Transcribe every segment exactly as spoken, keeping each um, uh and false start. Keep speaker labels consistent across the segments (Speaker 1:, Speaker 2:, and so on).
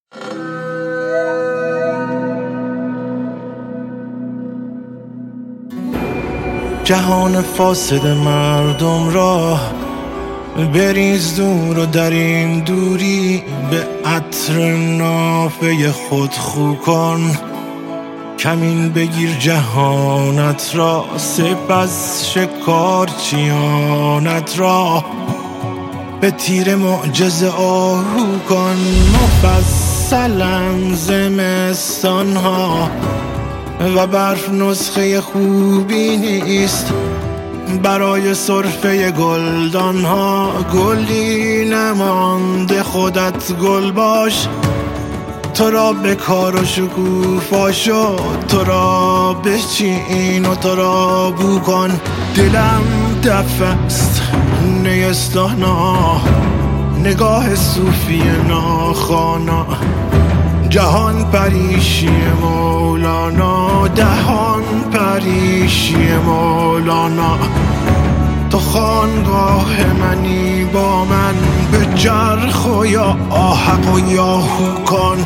Speaker 1: جهان فاسد مردم را بریز دور و در این دوری به عطر نافه خود خو کن. کمین بگیر جهانت را، سپس شکارچیانت را به تیر معجزه آهو کن. مفصلاً زمستانها و برف نسخه خوبی نیست برای سرفه گلدانها. گلی نمانده خودت گل باش، تو را به کار و شکوفا شد، تو را بچین و تو را بو کن. دلم دف است نیستانا، نگاه صوفی ناخوانا، جهان پریشی مولانا، دهان پریشی مولانا. تو خانگاه منی با من، به جرخ و یا آحق و یا هو کن.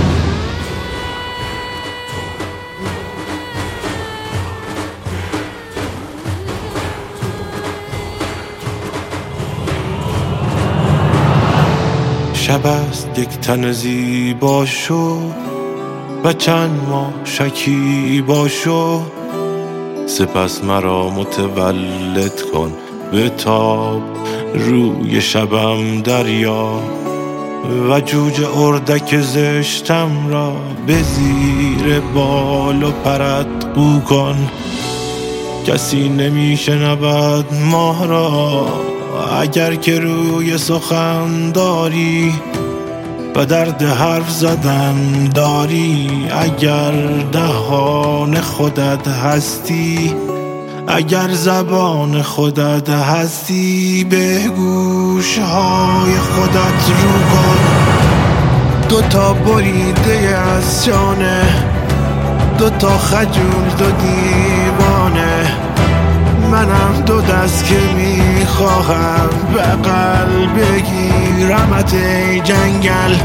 Speaker 1: شب است یک تن زیبا شو و چند ماه شکیبا شو، سپس مرا متولد کن به تاب روی شبم دریا و جوجه اردک زشتم را به زیر بال و پرت قو کن. کسی نمی شنود ماه را اگر که روی سخن داری و درد حرف زدن داری. اگر دهان خودت هستی، اگر زبان خودت هستی، به گوشهای خودت رو کن. دوتا بریده از شانه، دوتا خجول دو دیوانه، منم دو دست که میخواهم بغل بگیرمت ای جنگل.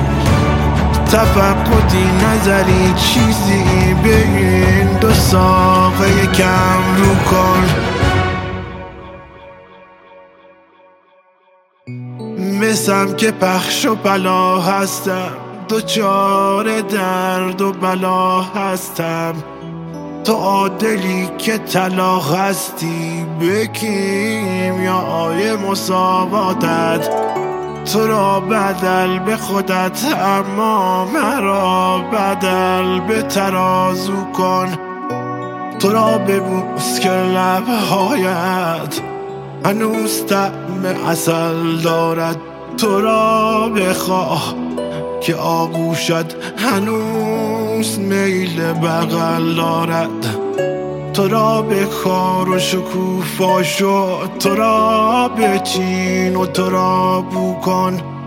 Speaker 1: تفقدی نظری چیزی بگین، دو ساقه یکم رو کن. مثم که پخش و پلا هستم، دوچار درد و بلا هستم. تو عادلی که طلاق هستی، به کیمیای مساواتت. تو را بدل به خودت، اما مرا بدل به ترازو کن. تو را ببوس که لبهایت هنوز طعم عسل دارد. تو را بخواه که آغوشت هنوز میل بغل دارد. تو را به کار و شکوفا شد، تو را بچین و تو را بو کن.